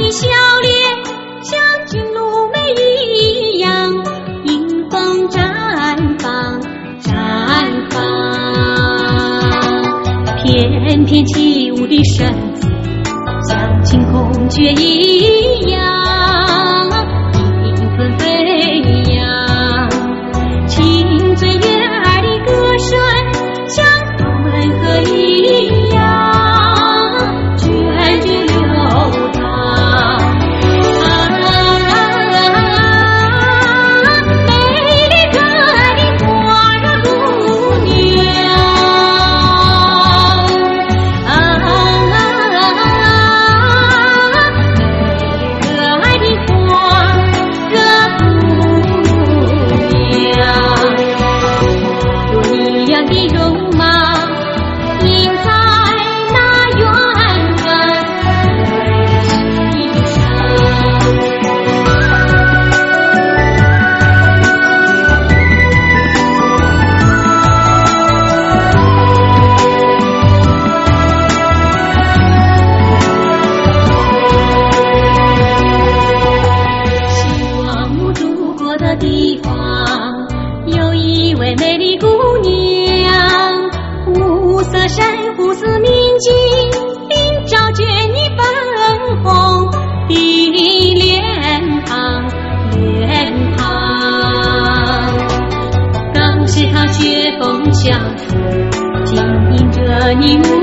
你笑脸像君如眉一样，迎风绽放绽放。翩翩起舞的身姿像惊鸿雀一样，迎风飞扬。轻醉悦耳的歌声像温和一样，卷卷流淌。美丽可爱的花儿姑娘，可爱的花儿姑娘，有你样的容貌，映在那圆润的心希望我住过的地方有一位美丽姑娘，五色珊瑚似明镜，映照着你粉红的脸庞。当时她雪风相随，紧迎着你。